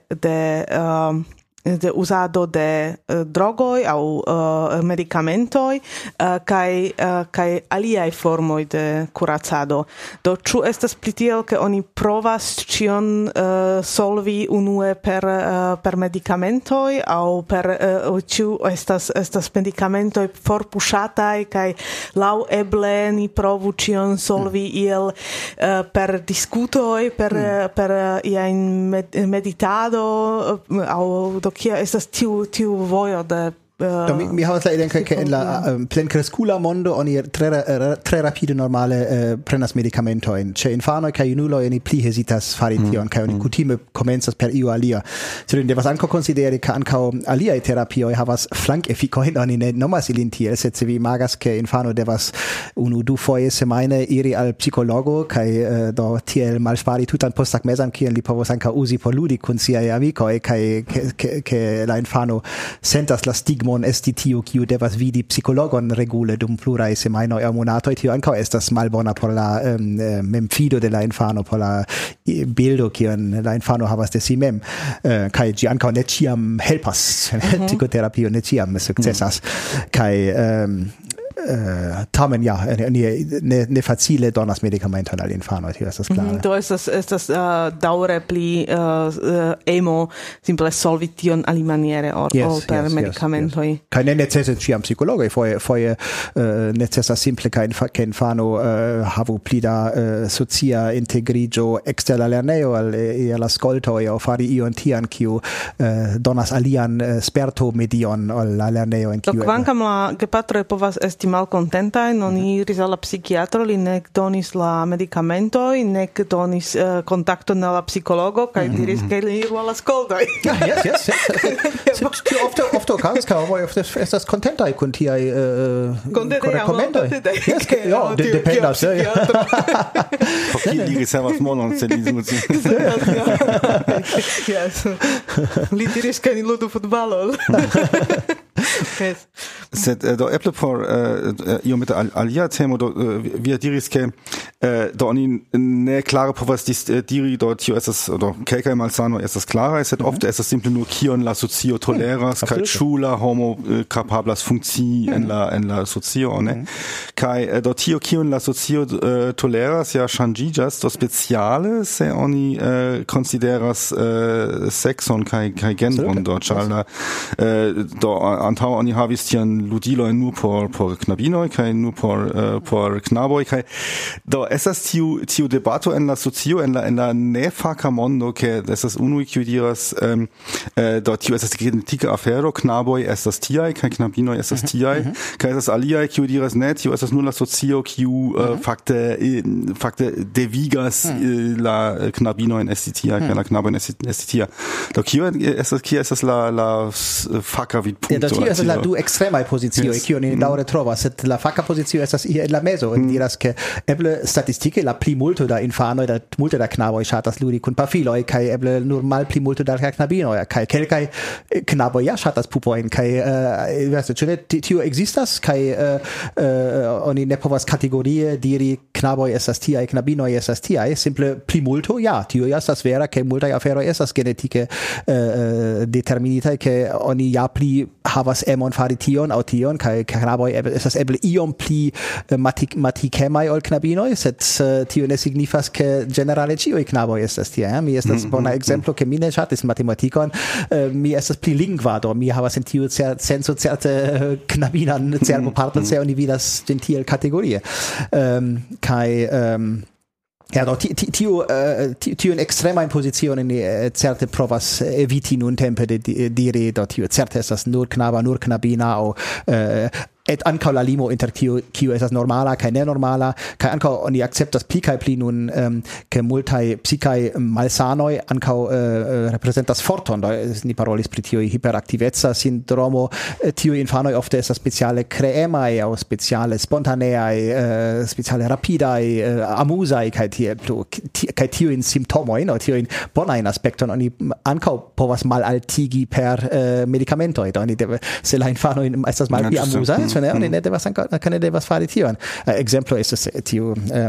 Speaker 2: de uzado de drogoj aŭ medikamentoj kaj aliaj formoj de kuracado. Do ĉu estas pli tiel, ke oni provas ĉion solvi unue per medikamentoj aŭ per ĉu estas medikamentoj forpuŝataj kaj laŭeble ni provu ĉion solvi iel per diskutoj, per iajn meditado aŭ do kia estas tiu vojo de
Speaker 3: mi havas la ideon ke en la plenkreskulα mondo oni tre rapide normale prenas medikamentojn. Ĉe infanoj kaj junuloj oni pli hezitas fari tion, kaj oni kutime komencas per io alia. Sed oni devas ankaŭ konsideri, ke ankaŭ aliaj terapioj havas flankefikojn, oni ne nomas ilin tiel, sed se vi imagas, ke infano devas 1-2 foje semajne iri al psikologo kaj do tiel malspari tutan posttagmezan, kiel li povos ankaŭ uzi por ludi kun siaj amikoj, kaj ke la infano sentas la stigmon esti tiu, kiu devas vidi psikologon regule dum pluraj semajnoj aŭ monatoj, tio ankaŭ estas malbona por la memfido de la infano, por la bildo kiun la infano havas de si mem, kaj ĝi ankaŭ ne ĉiam helpas. Psikoterapio ne ĉiam sukcesas, kaj tamen ja, ne facile donas medikamenton al infanoj, tio estas klare.
Speaker 2: Do estas daŭre pli emo simple solvi tion alimaniere ol per medikamentoj.
Speaker 3: Kaj ne necesas ĉiam psikologoj, foje necesas simple ke infano havu pli da socia integriĝo ekster la lernejo al askoltoj aŭ fari ion tian, kiu donas alian sperto-medion al la lernejo en kiu.
Speaker 2: Do kvankam la gepatroj povas esti malkontentaj, oni iris al la psikiatro, li nek donis la medikamentoj, nek donis kontakton al la psikologo, kaj diris, ke li iru al la skoldoj.
Speaker 3: Yes. Ofte okazas, kaj homoj ofte estas kontentaj kun tiaj rekomendoj. Ja, dependas.
Speaker 1: Por kiel li ricevas monon, se li uzi.
Speaker 2: Li diris, ke ni ludu futbalon.
Speaker 1: Sed do eble por iomete alia temo, do vi diris ke do oni ne klare povas diri do tio estas, do kelkaj malsanoj estas klaraj, sed ofte estas simple nur kion la socio toleras, kaj ĉu la homo kapablas funkcii en la socio, ne? Kaj do tio kion la socio toleras ja ŝanĝiĝas, do speciale se oni konsideras sexon kaj genron, do ĉar do antaŭ oni havis tian ludilo nur por knabinoj kaj nur por knaboj kaj do estas tiu debato en la socio en la nefaka mondo ke estas unuj kiuj diras do tiu estas genetika afero, knaboj estas tiaj kaj knabinoj estas tiaj kaj estas aliaj kiuj diras ne, tiu estas nur la socio kiu fakte devigas la knabinojn esti tiaj kaj la knabojn esti tiaj. Do kio estas la faka vidpunkto.
Speaker 3: Tio estas la du ekstremaj pozicioj kiuj ni daŭre trovas, sed la faka pozicio estas en la mezo. Oni diras ke eble statistike la plimulto da infanoj, da multe da knaboj ŝatas ludi kun pafiloj kaj eble nur malplimulto da knabinoj kaj kelkaj knaboj ja ŝatas pupojn kaj ĉu ne tio ekzistas kaj oni ne povas kategorie diri knaboj estas tiaj, knabinoj estas tiaj, simple plimulto ja, tio ja estas vera kaj multaj aferoj estas genetike determinitaj ke oni ja pli havas emon fari tion aŭ tion kaj knaboj estas eble iom pli matikemaj ol knabinoj, sed tio ne signifas ke generale ĉiuj knaboj estas tiaj. Mi estas bona ekzemplo ke mi ne ŝatis matematikon, mi estas pli lingva, do mi havas en tiu senco certe knabinan cerboparton se oni vidas ĝin tiel kategorie. Kaj ja, do tiu ekstrema pozicio ni certe provas eviti nuntempe de diri do tiu certe estas nur knaba, nur knabina aŭ et ankaŭ la limo inter kiu estas normala kaj nenormala kaj ankaŭ oni akceptas pli kaj pli nun ke multaj psikaj malsanoj ankaŭ reprezentas forton. Do ni parolis pri tiu hiperaktiveca sindromo, tiu infanoj ofte estas speciale kreemaj aŭ speciale spontaneaj, speciale rapidaj, amuzaj kaj kaj tiujn simptomojn aŭ tiujn bonajn aspekton oni ankaŭ povas malaltigi per medikamentoj. Do oni se la infanoj estas malpli amuzaj, oni ne devas fari tion. Ekzemplo estas tiu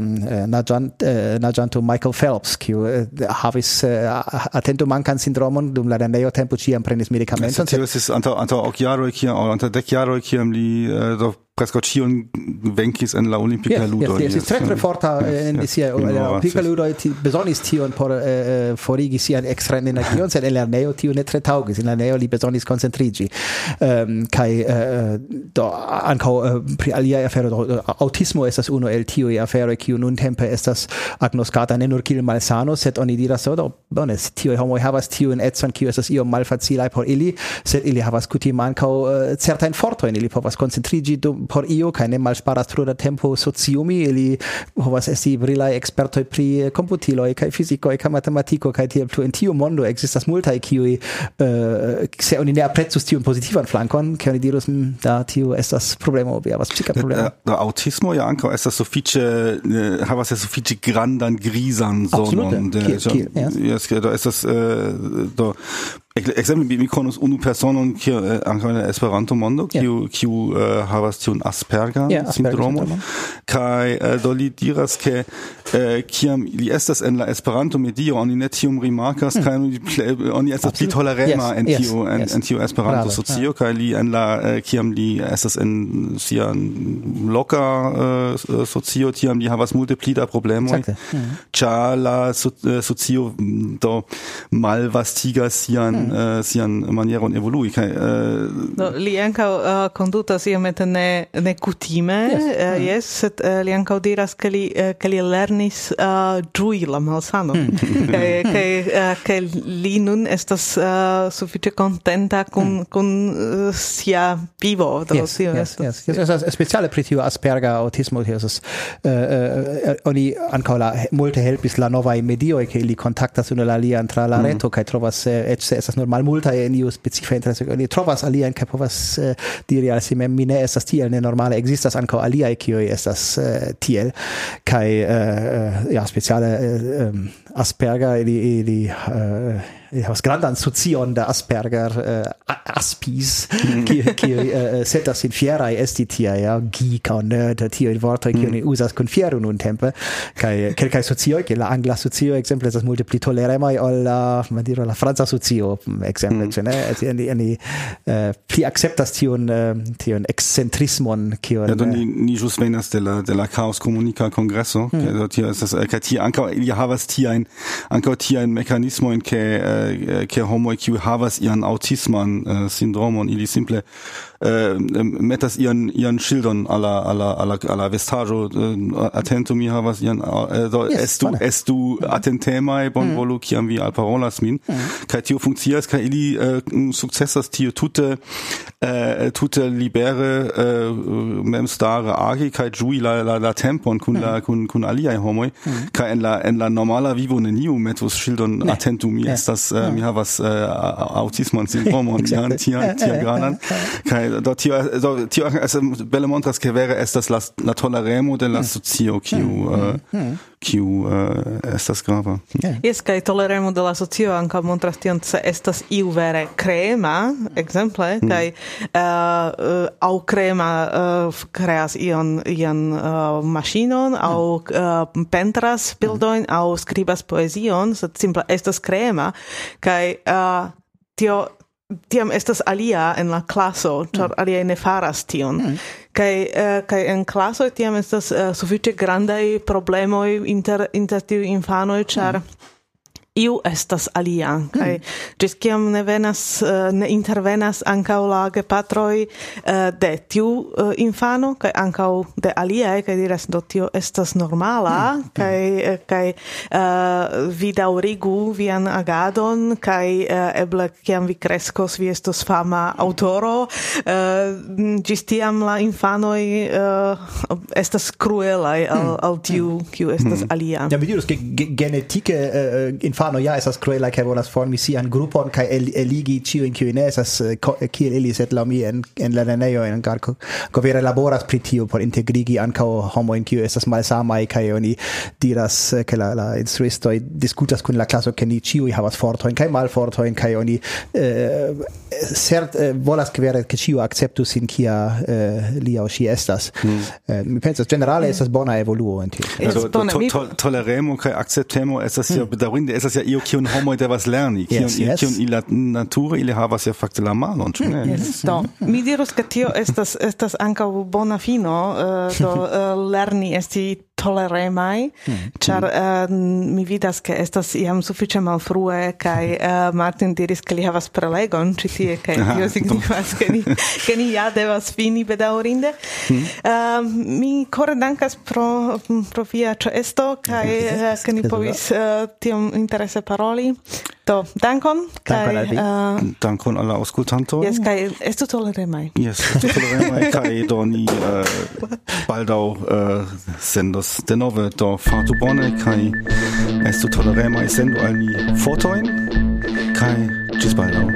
Speaker 3: naĝanto Michael Phelps, kiu havis atentomankan sindromon dum la lernejo tempo ĉiam prenis medikamenton.
Speaker 1: Tio estis antaŭ ok jaroj antaŭ 10 jaroj kiam li preskaŭ ĉion venkis en la Olimpikaj Ludoj.
Speaker 3: Estis tre forta en sia Olimpikaj Ludoj, bezonis tion por forigi sian ekstran energion, sed en lernejo tio ne tre taŭgis. En lernejo li bezonis koncentriĝi. Kaj do ankaŭ pri aliaj aferoj, aŭtismo estas unu el tiuj aferoj kiu nuntempe estas agnoskata ne nur kiel malsano, sed oni diras do bone, tiuj homoj havas tiun econ kiu estas iom malfacilaj por ili, sed ili havas kutime ankaŭ certajn fortojn, ili povas koncentriĝi por io kaj ne malŝparas tro da tempo sociumi, ili povas esti brilaj ekspertoj pri komputiloj kaj fiziko kaj matematiko kaj tiel plu. En tiu mondo ekzistas multaj kiuj se oni ne aprezus tiun pozitivan flankon, ke oni dirus da tiu estas problemo, vi havas psika problemo.
Speaker 1: Autismo ja ankaŭ estas havas sufiĉe grandan grizan zonon. Absolute. Do estas do ekzemple mi konas unu personon kiu ankaŭ en Esperanto mondo kiu havas tiun Asperger sindromon kaj do li diras ke kiam li estas en la Esperanto medio oni ne tiom rimarkas kaj oni estas pli tolerema en tiu Esperanto socio kaj li en la kiam li estas en sia loka socio tiam li havas multe pli da problemoj ĉar la socio do malvastigas sian manieron evolui kaj
Speaker 2: li ankaŭ kondutas iomete ne kutime, jes, sed li ankaŭ diras ke li lernis ĝui la malsanon kaj li nun estas sufiĉe kontenta kun sia vivo.
Speaker 3: Speciale pri tiu Asperger autismo oni ankaŭ multe helpis la novaj medioj ke ili kontaktas unu la alian tra la reto kaj trovas eĉ se estas nur malmultaj en iu specifa intereso, oni trovas alian kaj povas diri al si mem mi ne estas tiel nenormale, ekzistas ankaŭ aliaj kiuj estas tiel kaj speciale Asperger ili havas grandan socion da Asperger aspis kiuj sentas sin fieraj esti tiaj, geek aŭ nerd, tiuj vortoj kiuj oni uzas kun fiero nuntempe kaj kelkaj socioj, la angla socio ekzemple estas multe pli toleremaj ol la franca socio ekzemple, ĉu ne? Oni pli akceptas tiun ekscentrismon kiun
Speaker 1: ni ĵus venas de la Chaos Komunika Kongreso, kaj tio estas kaj tie ankaŭ ili havas tiajn mekanismojn ke ke homoi kiu havas ian autisman syndromon ili simple metas ian Schildern alla vestaggio attento mi havas ian estu attentemai bonvolu kiam vi alparolas min kai tio funkcias kai ili successas tio tute libere memstare agi kai jui la tempon kun aliai homoi kai en la normala vivo neniu metus Schildern attento mi estas mi havas autisman syndromon tia granan kai do tio belle montras che vere estas la toleremo de la socio kiu estas grava.
Speaker 2: Yes, kai toleremo de la socio anka montras tion se estas iu vere crema, exemple, kai au crema creas ion maŝinon au pentras bildojn au skribas poezion, sed simple estas crema kai tiam estas alia en la klaso, ĉar aliaj ne faras tion. Kaj en klaso tiam estas sufiĉe grandaj problemoj inter tiu infanoj, ĉar iu estas alia, kaj ĝis kiam ne intervenas ankaŭ la gepatroj de tiu infano kaj ankaŭ de aliaj, kaj diras, do tio estas normala, kaj vi daŭrigu vian agadon, kaj eble kiam vi kreskos vi estos fama aŭtoro, ĝis tiam la infanoj estas kruelaj al tiu kiu estas alia.
Speaker 3: Ja, mi diros ke genetike infano ja esas cruela che volas formi sian grupon kai eligi ciu in kiu ne esas kiel ili sed la mi en la lernejo en garko govere laboras pri tio por integrigi ankaŭ homo in kiu esas malsamaj kai oni diras ke la instruistoj diskutas kun la klaso ke ni ciu havas fortojn kai malfortojn kai oni volas kvere ke ciu akceptu sin kia li aŭ ŝi estas. Mi pensas generale estas bona evoluo en tio.
Speaker 1: Toleremo kai akceptemo estas ja bedaŭrinde estas ja io kiun homoj devas lerni, kiun ila nature ili havas ja fakte la malon, ĉu ne?
Speaker 2: Mi diros ke tio estas ankaŭ bona fino lerni esti toleremaj, ĉar mi vidas ke estas jam sufiĉe malfrue kaj Martin diris ke li havas prelegon ĉi tie kaj tio signifas ke ni ja devas fini bedaŭrinde. Mi kore dankas pro via ĉeesto kaj ke ni povis tiom interese paroli. Do, dankon.
Speaker 1: Dankon alla aŭskultantoj.
Speaker 2: Yes, kaj estu toleremaj.
Speaker 1: Yes, estu toleremaj kaj do ni baldaŭ sendos denove, do fartu bone kaj estu toleremaj, sendu al ni fotojn kaj ĝis baldaŭ.